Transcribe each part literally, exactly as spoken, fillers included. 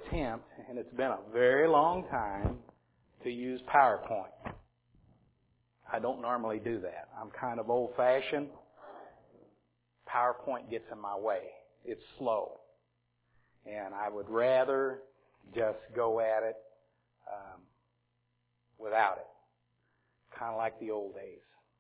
attempt, and it's been a very long time, to use PowerPoint. I don't normally do that. I'm kind of old-fashioned. PowerPoint gets in my way. It's slow. And I would rather just go at it um, without it. Kind of like the old days.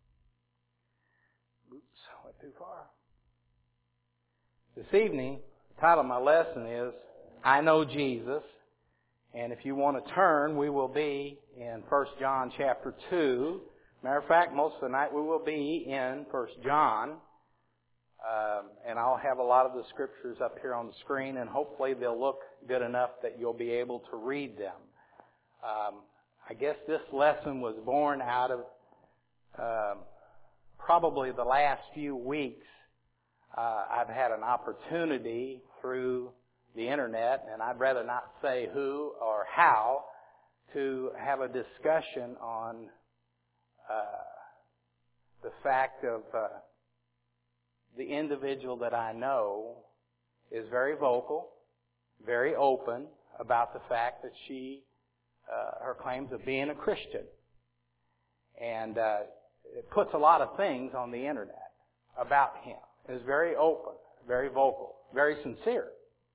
Oops, went too far. This evening, the title of my lesson is, I Know Jesus. And if you want to turn, we will be in First John chapter two. Matter of fact, most of the night we will be in First John. Um, and I'll have a lot of the scriptures up here on the screen, and hopefully they'll look good enough that you'll be able to read them. Um, I guess this lesson was born out of um, probably the last few weeks. Uh, I've had an opportunity through the internet, and I'd rather not say who or how, to have a discussion on uh, the fact of uh, the individual that I know is very vocal, very open about the fact that she, uh, her claims of being a Christian. And uh, it puts a lot of things on the internet about him. Is very open, very vocal, very sincere.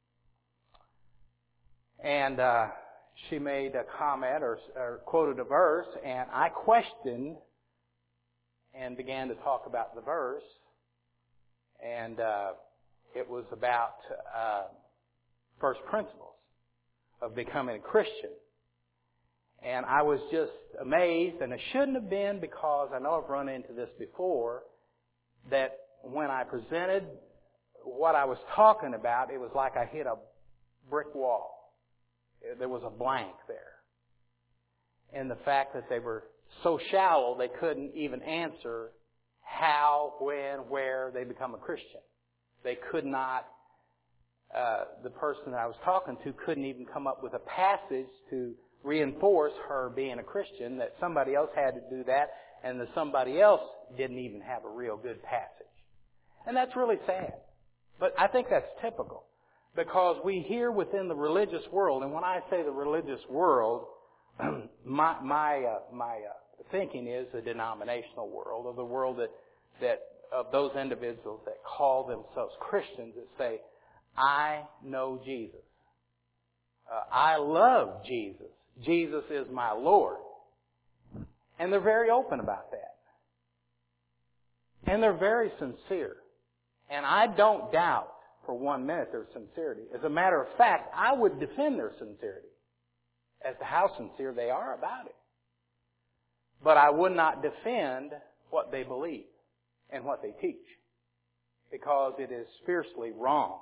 And uh, she made a comment or, or quoted a verse, and I questioned and began to talk about the verse. And uh, it was about uh, first principles of becoming a Christian. And I was just amazed, and it shouldn't have been, because I know I've run into this before, that when I presented what I was talking about, it was like I hit a brick wall. There was a blank there. And the fact that they were so shallow they couldn't even answer how, when, where they become a Christian. They could not, uh, the person that I was talking to couldn't even come up with a passage to reinforce her being a Christian, that somebody else had to do that, and that somebody else didn't even have a real good passage. And that's really sad. But I think that's typical, because we hear within the religious world, and when I say the religious world, my my uh, my uh, thinking is the denominational world, or the world that that of those individuals that call themselves Christians, that say, I know Jesus. Uh, I love Jesus. Jesus is my Lord. And they're very open about that. And they're very sincere. And I don't doubt for one minute their sincerity. As a matter of fact, I would defend their sincerity as to how sincere they are about it. But I would not defend what they believe and what they teach, because it is fiercely wrong.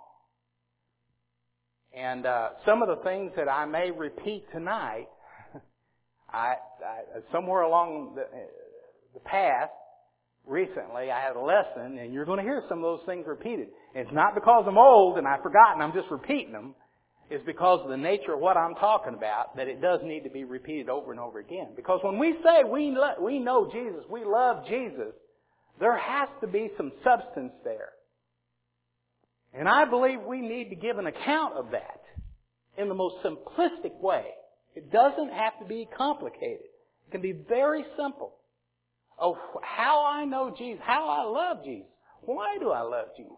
And uh, some of the things that I may repeat tonight, I, I somewhere along the, the path, recently I had a lesson, and you're going to hear some of those things repeated. And it's not because I'm old and I've forgotten, I'm just repeating them. It's because of the nature of what I'm talking about, that it does need to be repeated over and over again. Because when we say we lo- we know Jesus, we love Jesus, there has to be some substance there. And I believe we need to give an account of that in the most simplistic way. It doesn't have to be complicated. It can be very simple. Of how I know Jesus, how I love Jesus. Why do I love Jesus?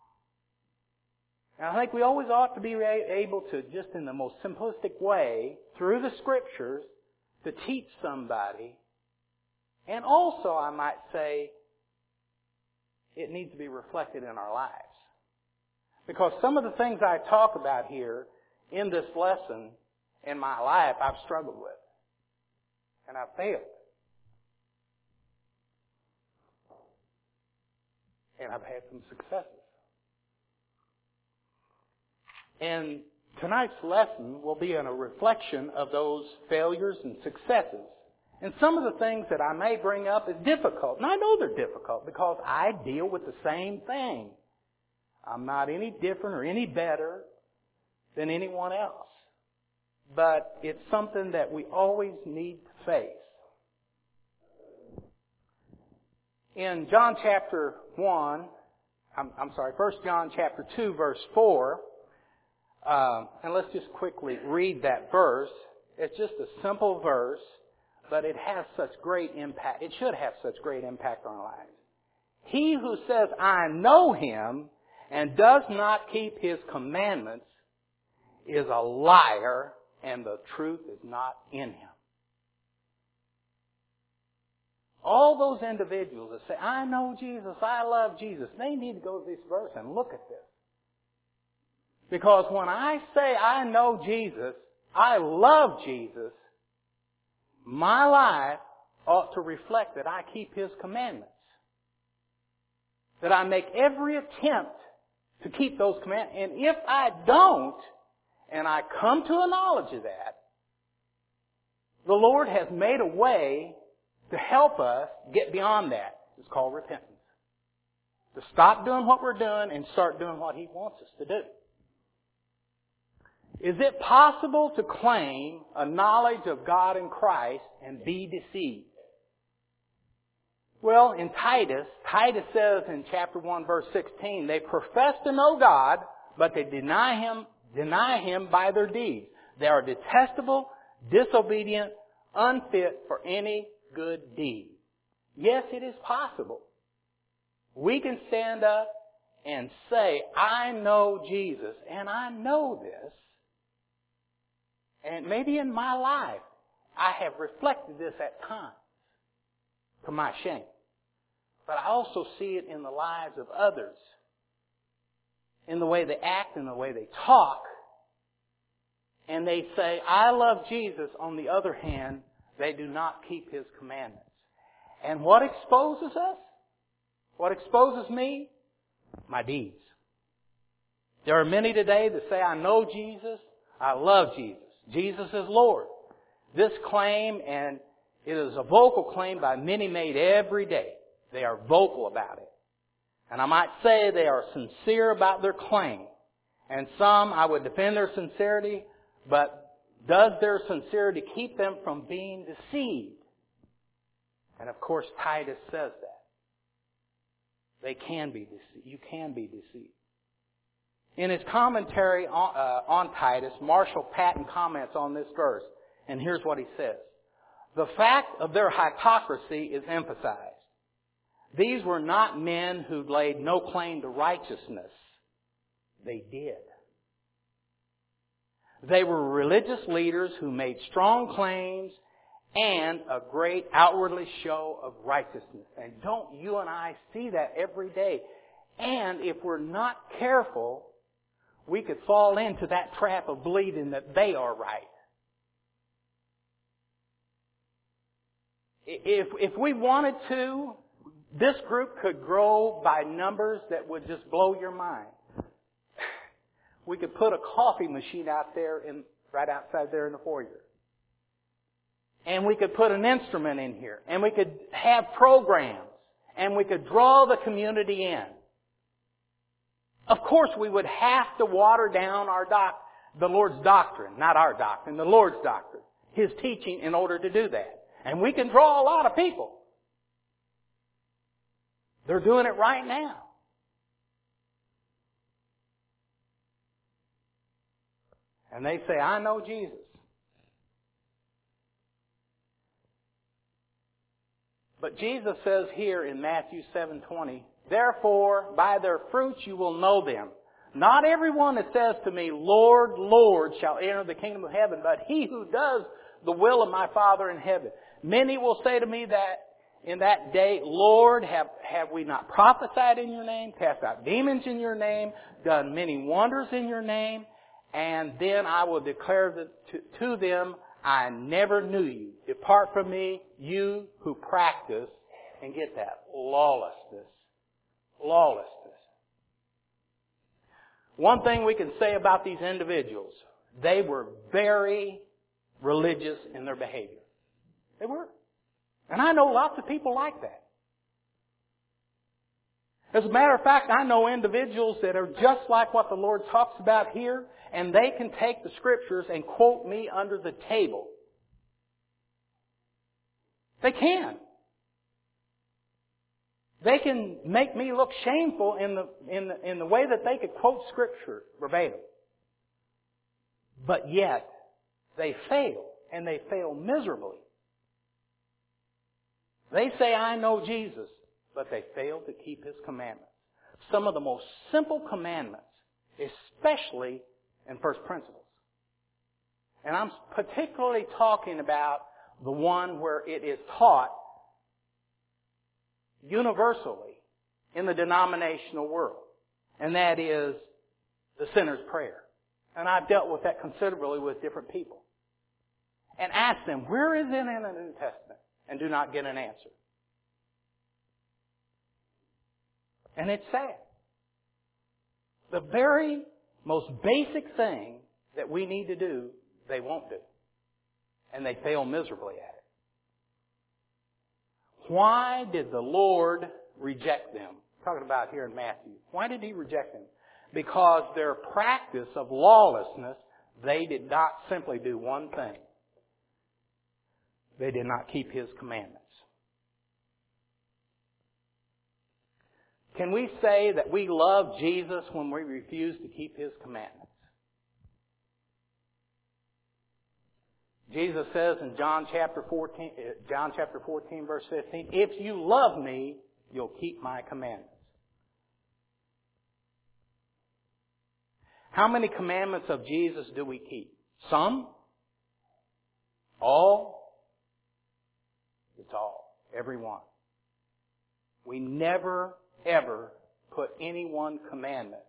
And I think we always ought to be able to, just in the most simplistic way, through the Scriptures, to teach somebody. And also, I might say, it needs to be reflected in our lives. Because some of the things I talk about here in this lesson, in my life, I've struggled with. And I've failed. And I've had some successes. And tonight's lesson will be in a reflection of those failures and successes. And some of the things that I may bring up is difficult. And I know they're difficult because I deal with the same thing. I'm not any different or any better than anyone else. But it's something that we always need to face. In John chapter one, I'm, I'm sorry, First John chapter two, verse four, Uh, and let's just quickly read that verse. It's just a simple verse, but it has such great impact. It should have such great impact on our lives. He who says, I know Him, and does not keep His commandments is a liar, and the truth is not in him. All those individuals that say, I know Jesus, I love Jesus, they need to go to this verse and look at this. Because when I say I know Jesus, I love Jesus, my life ought to reflect that I keep His commandments. That I make every attempt to keep those commandments. And if I don't, and I come to a knowledge of that, the Lord has made a way to help us get beyond that. It's called repentance. To stop doing what we're doing and start doing what He wants us to do. Is it possible to claim a knowledge of God and Christ and be deceived? Well, in Titus, Titus says in chapter one, verse sixteen, they profess to know God, but they deny Him, deny Him by their deeds. They are detestable, disobedient, unfit for any good deed. Yes, it is possible. We can stand up and say, I know Jesus, and I know this. And maybe in my life, I have reflected this at times, to my shame. But I also see it in the lives of others, in the way they act, in the way they talk. And they say, I love Jesus. On the other hand, they do not keep His commandments. And what exposes us? What exposes me? My deeds. There are many today that say, I know Jesus, I love Jesus. Jesus is Lord. This claim, and it is a vocal claim by many made every day. They are vocal about it. And I might say they are sincere about their claim. And some, I would defend their sincerity, but does their sincerity keep them from being deceived? And of course, Titus says that. They can be deceived. You can be deceived. In his commentary on, uh, on Titus, Marshall Patton comments on this verse. And here's what he says. The fact of their hypocrisy is emphasized. These were not men who laid no claim to righteousness. They did. They were religious leaders who made strong claims and a great outwardly show of righteousness. And don't you and I see that every day? And if we're not careful, we could fall into that trap of believing that they are right. If, if we wanted to, this group could grow by numbers that would just blow your mind. We could put a coffee machine out there, in, right outside there in the foyer. And we could put an instrument in here. And we could have programs. And we could draw the community in. Of course, we would have to water down our doc, the Lord's doctrine. Not our doctrine, the Lord's doctrine. His teaching in order to do that. And we can draw a lot of people. They're doing it right now. And they say, I know Jesus. But Jesus says here in Matthew seven twenty, therefore, by their fruits you will know them. Not everyone that says to me, Lord, Lord, shall enter the kingdom of heaven, but he who does the will of my Father in heaven. Many will say to me that in that day, Lord, have, have we not prophesied in your name, cast out demons in your name, done many wonders in your name? And then I will declare to, to them, I never knew you. Depart from me, you who practice, and get that, lawlessness. Lawlessness. One thing we can say about these individuals, they were very religious in their behavior. They were. And I know lots of people like that. As a matter of fact, I know individuals that are just like what the Lord talks about here, and they can take the Scriptures and quote me under the table. They can. They can make me look shameful in the, in the, in the way that they could quote Scripture verbatim. But yet, they fail, and they fail miserably. They say, I know Jesus, but they fail to keep His commandments. Some of the most simple commandments, especially in first principles. And I'm particularly talking about the one where it is taught universally in the denominational world. And that is the sinner's prayer. And I've dealt with that considerably with different people. And asked them, where is it in the New Testament? And do not get an answer. And it's sad. The very most basic thing that we need to do, they won't do. And they fail miserably at it. Why did the Lord reject them? Talking about here in Matthew. Why did He reject them? Because their practice of lawlessness, they did not simply do one thing. They did not keep His commandments. Can we say that we love Jesus when we refuse to keep His commandments? Jesus says in John chapter fourteen, John chapter fourteen, verse fifteen, if you love me, you'll keep my commandments. How many commandments of Jesus do we keep? Some? All? It's all. Every one. We never, ever put any one commandment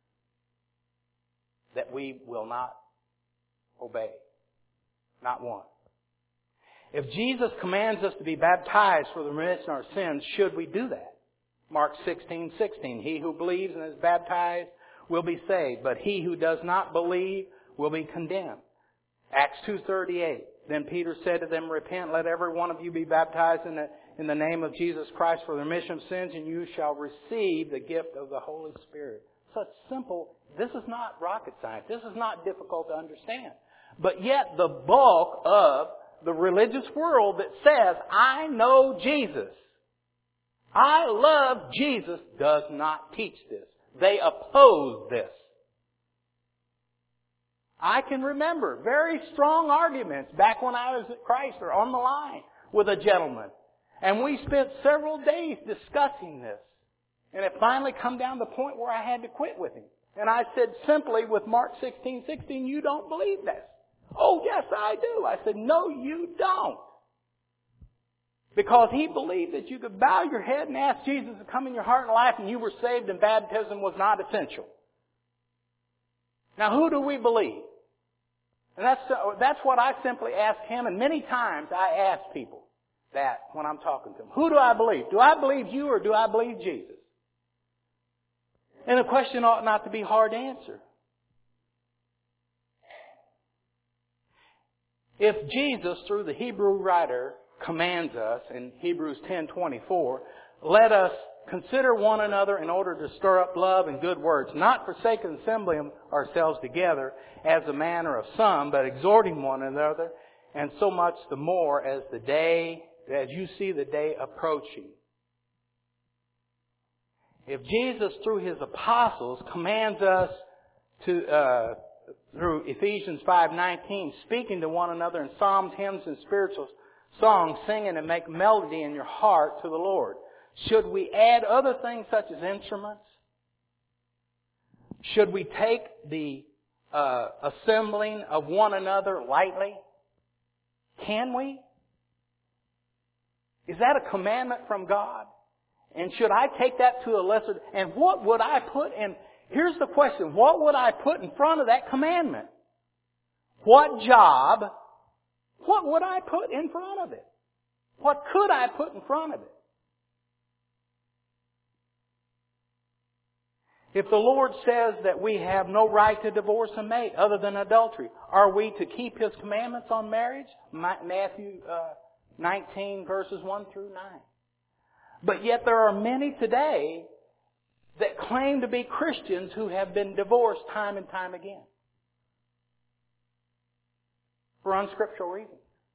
that we will not obey. Not one. If Jesus commands us to be baptized for the remission of our sins, should we do that? Mark sixteen sixteen. He who believes and is baptized will be saved, but he who does not believe will be condemned. Acts two thirty-eight. Then Peter said to them, repent, let every one of you be baptized in the, in the name of Jesus Christ for the remission of sins, and you shall receive the gift of the Holy Spirit. Such simple. This is not rocket science. This is not difficult to understand. But yet the bulk of the religious world that says, I know Jesus, I love Jesus, does not teach this. They oppose this. I can remember very strong arguments back when I was at Chrysler on the line with a gentleman. And we spent several days discussing this. And it finally come down to the point where I had to quit with him. And I said simply with Mark sixteen sixteen, you don't believe this. Oh, yes, I do. I said, no, you don't. Because he believed that you could bow your head and ask Jesus to come in your heart and life and you were saved and baptism was not essential. Now, who do we believe? And that's, that's what I simply ask him. And many times I ask people that when I'm talking to them. Who do I believe? Do I believe you or do I believe Jesus? And the question ought not to be hard to answer. If Jesus, through the Hebrew writer, commands us in Hebrews ten twenty-four, let us consider one another in order to stir up love and good words, not forsaking assembling ourselves together as the manner of some, but exhorting one another, and so much the more as the day, as you see the day approaching. If Jesus, through His apostles, commands us to, uh, through Ephesians five nineteen, speaking to one another in psalms, hymns, and spiritual songs, singing and make melody in your heart to the Lord. Should we add other things such as instruments? Should we take the uh, assembling of one another lightly? Can we? Is that a commandment from God? And should I take that to a lesser... And what would I put in... Here's the question. What would I put in front of that commandment? What job... What would I put in front of it? What could I put in front of it? If the Lord says that we have no right to divorce a mate other than adultery, are we to keep His commandments on marriage? Matthew uh, nineteen, verses one through nine. But yet there are many today that claim to be Christians who have been divorced time and time again. For unscriptural reasons.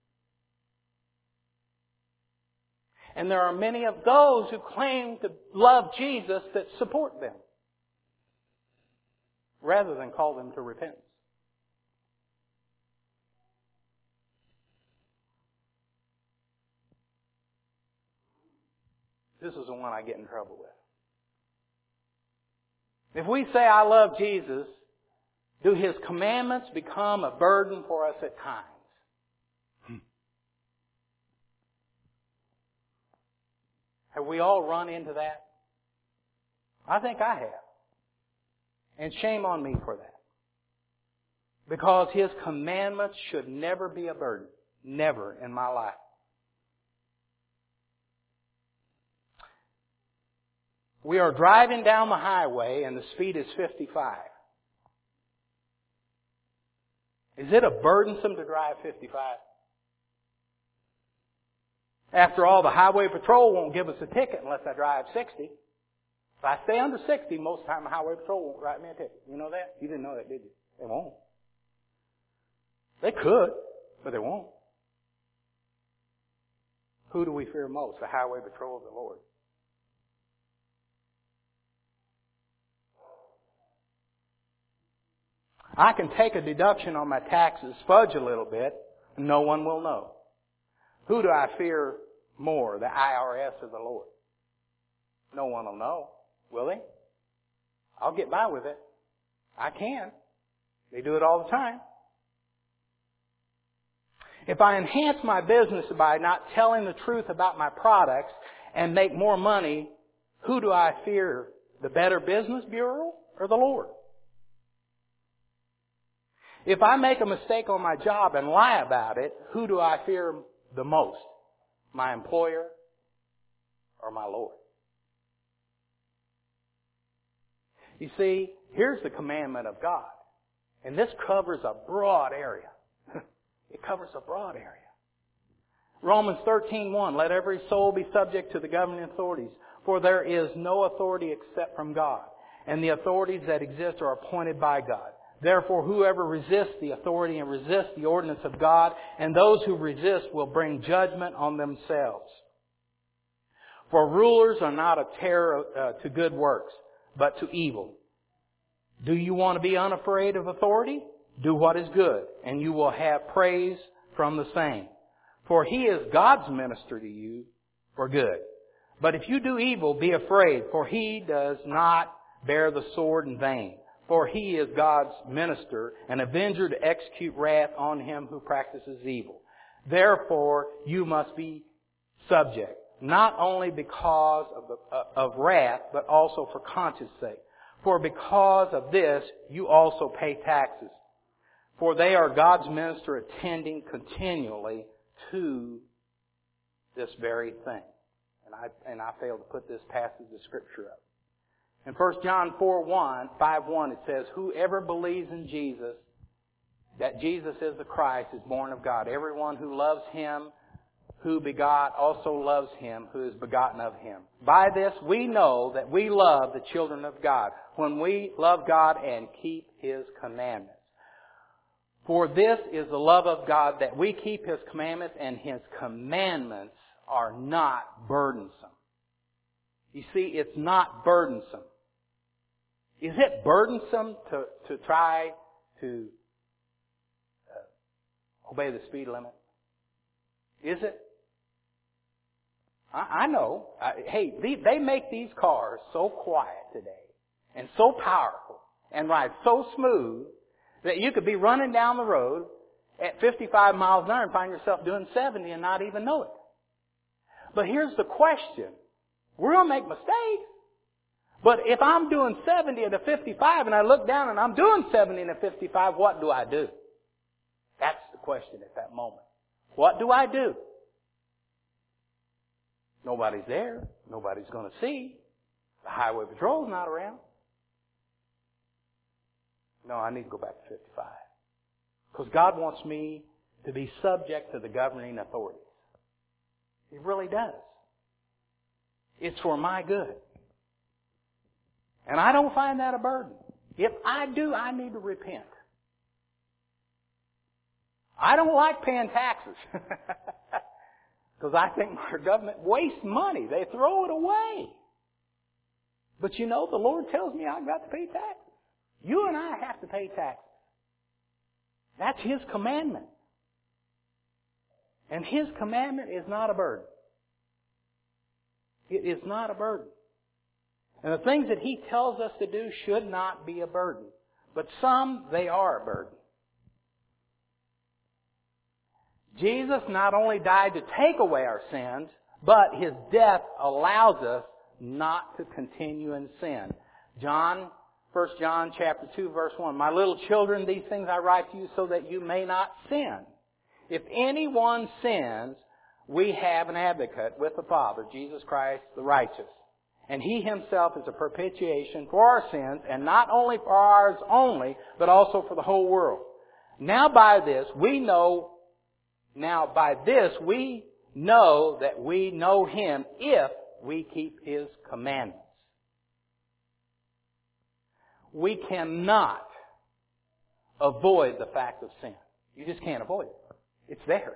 And there are many of those who claim to love Jesus that support them, rather than call them to repentance. This is the one I get in trouble with. If we say, I love Jesus, do His commandments become a burden for us at times? Hmm. Have we all run into that? I think I have. And shame on me for that. Because His commandments should never be a burden. Never in my life. We are driving down the highway and the speed is fifty-five. Is it a burdensome to drive fifty-five? After all, the highway patrol won't give us a ticket unless I drive sixty. If I stay under sixty, most of the time the highway patrol won't write me a ticket. You know that? You didn't know that, did you? They won't. They could, but they won't. Who do we fear most? The highway patrol or the Lord? I can take a deduction on my taxes, fudge a little bit, and no one will know. Who do I fear more, the I R S or the Lord? No one will know, will they? I'll get by with it. I can. They do it all the time. If I enhance my business by not telling the truth about my products and make more money, who do I fear? The Better Business Bureau or the Lord? If I make a mistake on my job and lie about it, who do I fear the most? My employer or my Lord? You see, here's the commandment of God. And this covers a broad area. It covers a broad area. Romans thirteen one, let every soul be subject to the governing authorities, for there is no authority except from God, and the authorities that exist are appointed by God. Therefore, whoever resists the authority and resists the ordinance of God, and those who resist will bring judgment on themselves. For rulers are not a terror uh, to good works, but to evil. Do you want to be unafraid of authority? Do what is good, and you will have praise from the same. For He is God's minister to you for good. But if you do evil, be afraid, for He does not bear the sword in vain. For He is God's minister, an avenger to execute wrath on him who practices evil. Therefore, you must be subject, not only because of, the, uh, of wrath, but also for conscience sake. For because of this, you also pay taxes. For they are God's minister attending continually to this very thing. And I, and I failed to put this passage of Scripture up. In First John four one, five one, it says, whoever believes in Jesus, that Jesus is the Christ, is born of God. Everyone who loves Him, who begot, also loves Him, who is begotten of Him. By this we know that we love the children of God, when we love God and keep His commandments. For this is the love of God, that we keep His commandments, and His commandments are not burdensome. You see, it's not burdensome. Is it burdensome to, to try to uh, obey the speed limit? Is it? I, I know. I, hey, they, they make these cars so quiet today and so powerful and ride so smooth that you could be running down the road at fifty-five miles an hour and find yourself doing seventy and not even know it. But here's the question. We're going to make mistakes. But if I'm doing seventy at a fifty-five and I look down and I'm doing seventy and a fifty-five, what do I do? That's the question at that moment. What do I do? Nobody's there. Nobody's going to see. The highway patrol's not around. No, I need to go back to fifty-five. Because God wants me to be subject to the governing authorities. He really does. It's for my good. And I don't find that a burden. If I do, I need to repent. I don't like paying taxes. Because I think our government wastes money. They throw it away. But you know, the Lord tells me I've got to pay taxes. You and I have to pay taxes. That's His commandment. And His commandment is not a burden. It is not a burden. And the things that He tells us to do should not be a burden. But some, they are a burden. Jesus not only died to take away our sins, but His death allows us not to continue in sin. John, First John chapter two, verse one, "My little children, these things I write to you so that you may not sin. If anyone sins, we have an advocate with the Father, Jesus Christ the righteous. And He Himself is a propitiation for our sins, and not only for ours only, but also for the whole world. Now by this we know, now by this we know that we know Him if we keep His commandments." We cannot avoid the fact of sin. You just can't avoid it. It's there.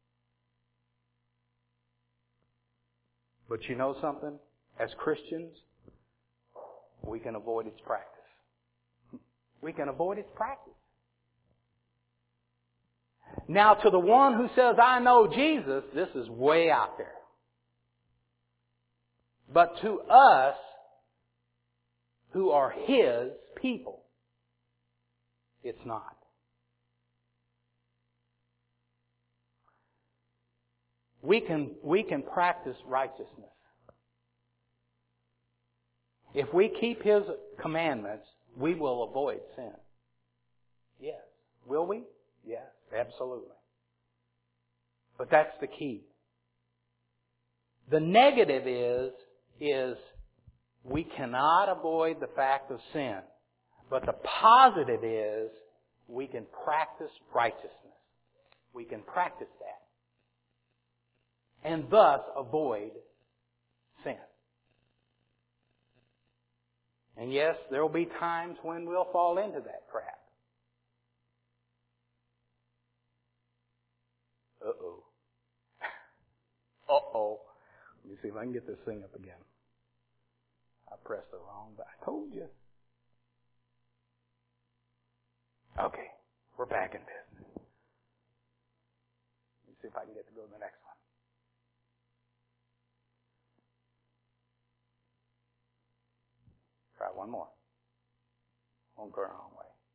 But you know something? As Christians, we can avoid its practice. We can avoid its practice. Now, to the one who says, "I know Jesus," this is way out there. But to us, who are His people, it's not. We can, we can practice righteousness. If we keep His commandments, we will avoid sin. Yes. Will we? Yes, absolutely. But that's the key. The negative is, is we cannot avoid the fact of sin. But the positive is we can practice righteousness. We can practice that. And thus avoid sin. And yes, there will be times when we'll fall into that trap. Uh-oh. Uh-oh. Let me see if I can get this thing up again. I pressed the wrong button. I told you. Okay, we're back in business. Let me see if I can get to go to the next one. Try one more. Won't go the wrong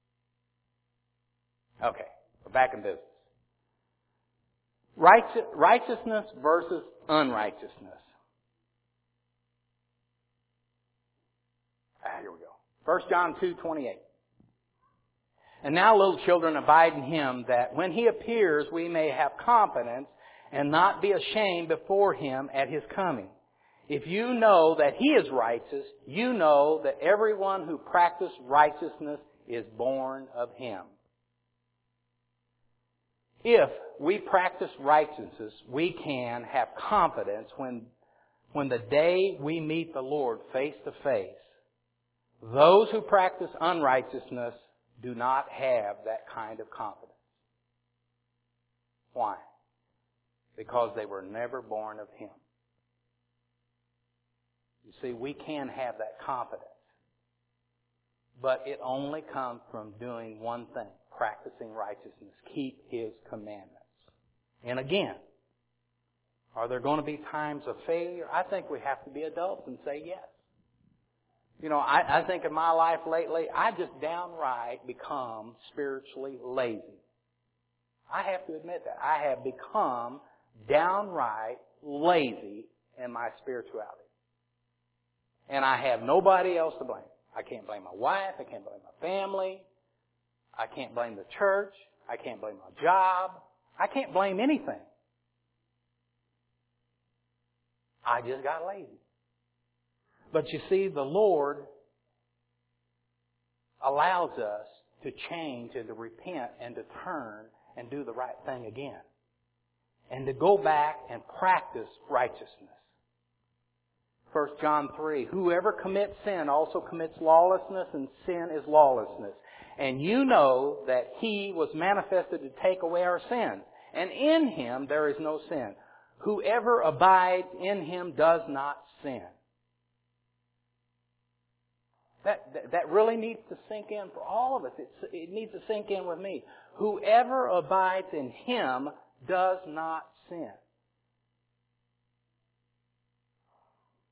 way. Okay, we're back in business. Righteous, righteousness versus unrighteousness. Ah, here we go. First John two twenty-eight. "And now, little children, abide in Him, that when He appears we may have confidence and not be ashamed before Him at His coming. If you know that He is righteous, you know that everyone who practices righteousness is born of Him." If we practice righteousness, we can have confidence when, when the day we meet the Lord face to face. Those who practice unrighteousness do not have that kind of confidence. Why? Because they were never born of Him. You see, we can have that confidence. But it only comes from doing one thing, practicing righteousness. Keep His commandments. And again, are there going to be times of failure? I think we have to be adults and say yes. You know, I, I think in my life lately, I've just downright become spiritually lazy. I have to admit that. I have become downright lazy in my spirituality. And I have nobody else to blame. I can't blame my wife. I can't blame my family. I can't blame the church. I can't blame my job. I can't blame anything. I just got lazy. But you see, the Lord allows us to change and to repent and to turn and do the right thing again. And to go back and practice righteousness. First John three, "Whoever commits sin also commits lawlessness, and sin is lawlessness. And you know that He was manifested to take away our sins. And in Him there is no sin. Whoever abides in Him does not sin." That, that, that really needs to sink in for all of us. It, it needs to sink in with me. Whoever abides in Him does not sin.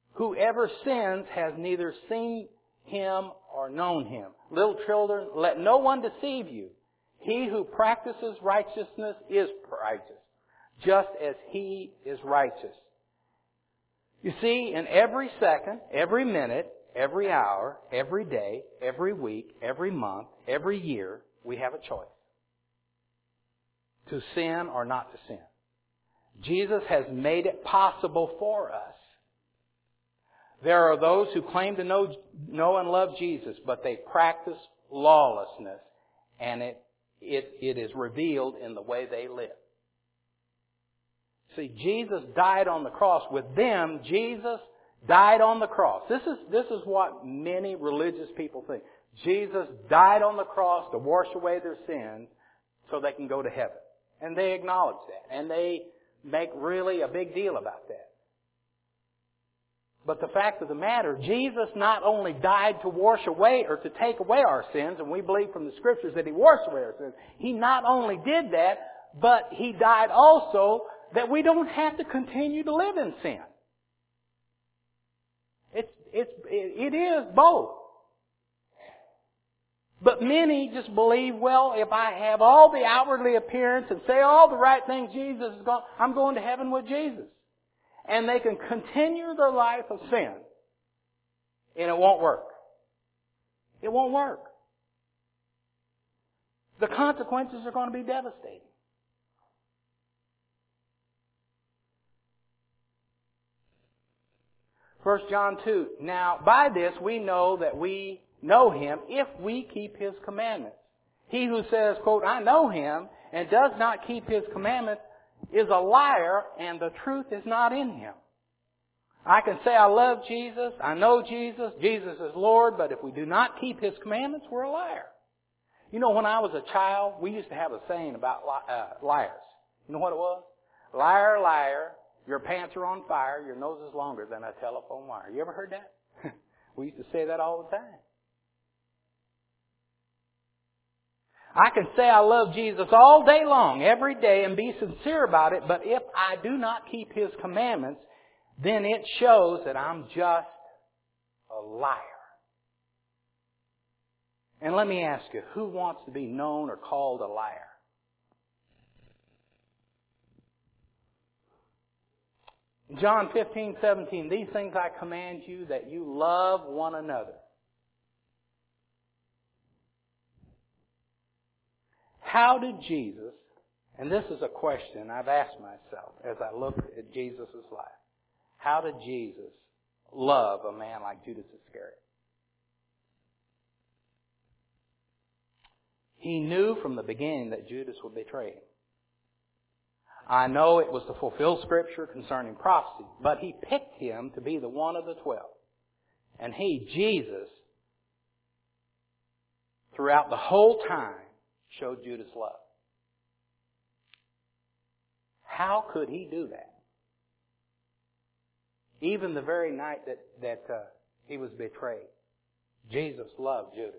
Whoever sins has neither seen Him or known Him. Little children, let no one deceive you. He who practices righteousness is righteous, just as He is righteous. You see, in every second, every minute, every hour, every day, every week, every month, every year, we have a choice. To sin or not to sin. Jesus has made it possible for us. There are those who claim to know, know and love Jesus, but they practice lawlessness, and it, it, it is revealed in the way they live. See, Jesus died on the cross. With them, Jesus died on the cross. This is, this is what many religious people think. Jesus died on the cross to wash away their sins so they can go to heaven. And they acknowledge that. And they make really a big deal about that. But the fact of the matter, Jesus not only died to wash away or to take away our sins, and we believe from the Scriptures that He washed away our sins. He not only did that, but He died also that we don't have to continue to live in sin. It's, it's, it is both. But many just believe, well, if I have all the outwardly appearance and say all the right things, Jesus is going, I'm going to heaven with Jesus. And they can continue their life of sin. And it won't work. It won't work. The consequences are going to be devastating. First John two. Now, by this we know that we know Him if we keep His commandments. He who says, quote, I know Him and does not keep His commandments is a liar, and the truth is not in him. I can say I love Jesus, I know Jesus, Jesus is Lord, but if we do not keep His commandments, we're a liar. You know, when I was a child, we used to have a saying about li- uh, liars. You know what it was? Liar, liar, your pants are on fire, your nose is longer than a telephone wire. You ever heard that? We used to say that all the time. I can say I love Jesus all day long, every day, and be sincere about it, but if I do not keep His commandments, then it shows that I'm just a liar. And let me ask you, who wants to be known or called a liar? John fifteen, seventeen, these things I command you, that you love one another. How did Jesus, and this is a question I've asked myself as I look at Jesus' life, how did Jesus love a man like Judas Iscariot? He knew from the beginning that Judas would betray Him. I know it was to fulfill Scripture concerning prophecy, but He picked him to be the one of the twelve. And He, Jesus, throughout the whole time, showed Judas love. How could He do that? Even the very night that, that uh, He was betrayed, Jesus loved Judas.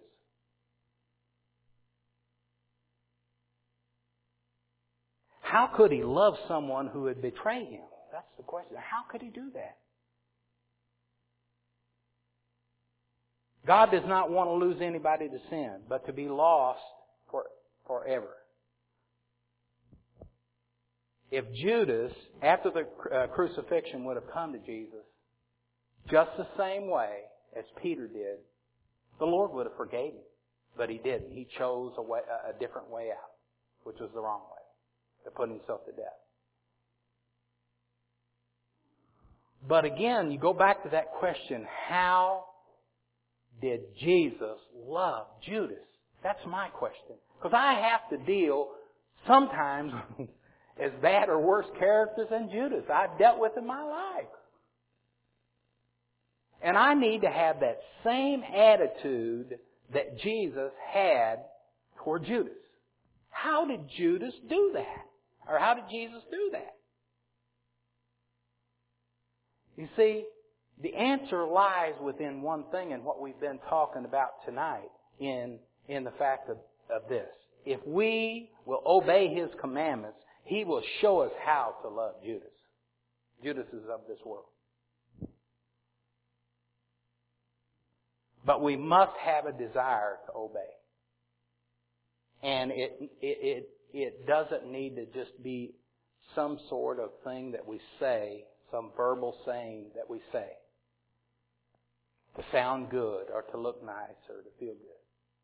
How could He love someone who had betrayed Him? That's the question. How could He do that? God does not want to lose anybody to sin, but to be lost for, forever. If Judas, after the uh, crucifixion, would have come to Jesus just the same way as Peter did, the Lord would have forgave him. But He didn't. He chose a, way, a different way out, which was the wrong way, to put Himself to death. But again, you go back to that question, how did Jesus love Judas? That's my question. Because I have to deal sometimes as bad or worse characters than Judas I've dealt with in my life. And I need to have that same attitude that Jesus had toward Judas. How did Judas do that? Or how did Jesus do that? You see, the answer lies within one thing in what we've been talking about tonight in, in the fact of, of this. If we will obey His commandments, He will show us how to love Judas. Judas is of this world. But we must have a desire to obey. And it, it, it, it doesn't need to just be some sort of thing that we say, some verbal saying that we say, to sound good or to look nice or to feel good.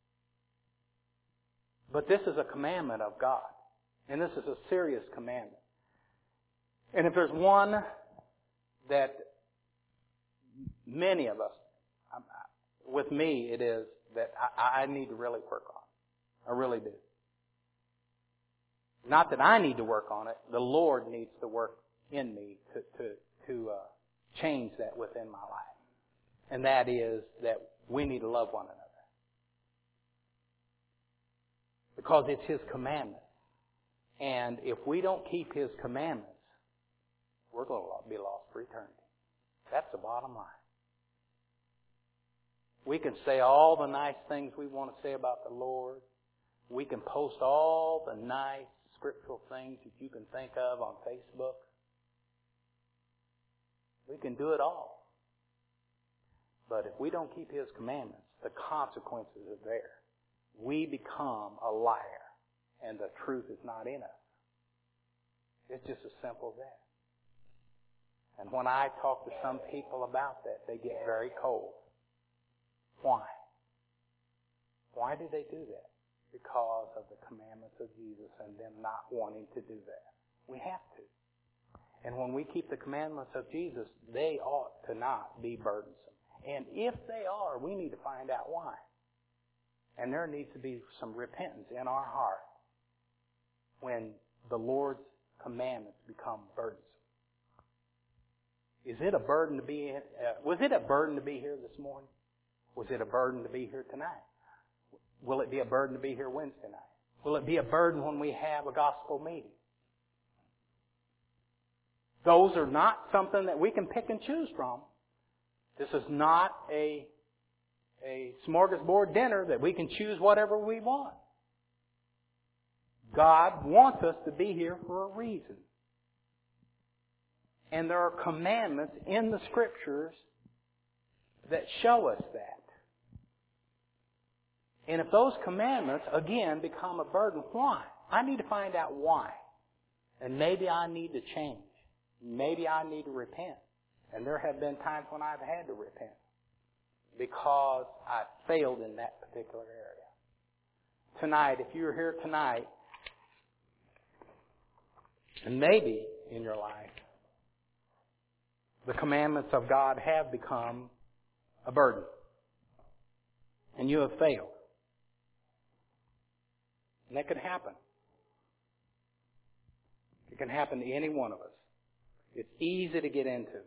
But this is a commandment of God. And this is a serious commandment. And if there's one that many of us, with me it is that I, I need to really work on. I really do. Not that I need to work on it. The Lord needs to work in me to, to, to uh, change that within my life. And that is that we need to love one another. Because it's His commandment. And if we don't keep His commandments, we're going to be lost for eternity. That's the bottom line. We can say all the nice things we want to say about the Lord. We can post all the nice scriptural things that you can think of on Facebook. We can do it all. But if we don't keep His commandments, the consequences are there. We become a liar, and the truth is not in us. It's just as simple as that. And when I talk to some people about that, they get very cold. Why? Why do they do that? Because of the commandments of Jesus and them not wanting to do that. We have to. And when we keep the commandments of Jesus, they ought to not be burdensome. And if they are, we need to find out why. And there needs to be some repentance in our heart when the Lord's commandments become burdensome. Is it a burden to be in, uh, was it a burden to be here this morning? Was it a burden to be here tonight? Will it be a burden to be here Wednesday night? Will it be a burden when we have a gospel meeting? Those are not something that we can pick and choose from. This is not a, a smorgasbord dinner that we can choose whatever we want. God wants us to be here for a reason. And there are commandments in the Scriptures that show us that. And if those commandments, again, become a burden, why? I need to find out why. And maybe I need to change. Maybe I need to repent. And there have been times when I've had to repent because I failed in that particular area. Tonight, if you're here tonight, and maybe in your life, the commandments of God have become a burden. And you have failed. And that can happen. It can happen to any one of us. It's easy to get into.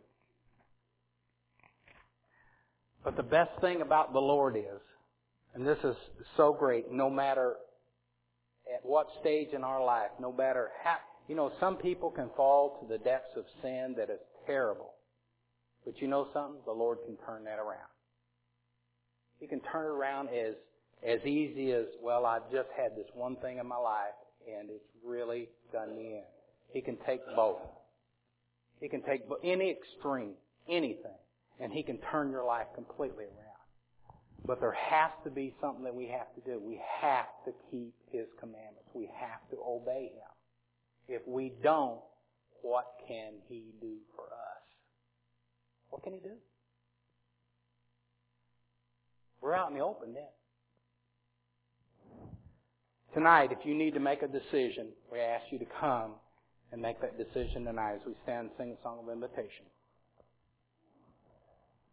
But the best thing about the Lord is, and this is so great, no matter at what stage in our life, no matter how, you know, some people can fall to the depths of sin that is terrible. But you know something? The Lord can turn that around. He can turn it around as, as easy as, well, I've just had this one thing in my life, and it's really done me in. He can take both. He can take any extreme, anything, and He can turn your life completely around. But there has to be something that we have to do. We have to keep His commandments. We have to obey Him. If we don't, what can He do for us? What can He do? We're out in the open then. Tonight, if you need to make a decision, we ask you to come and make that decision tonight as we stand and sing a song of invitation.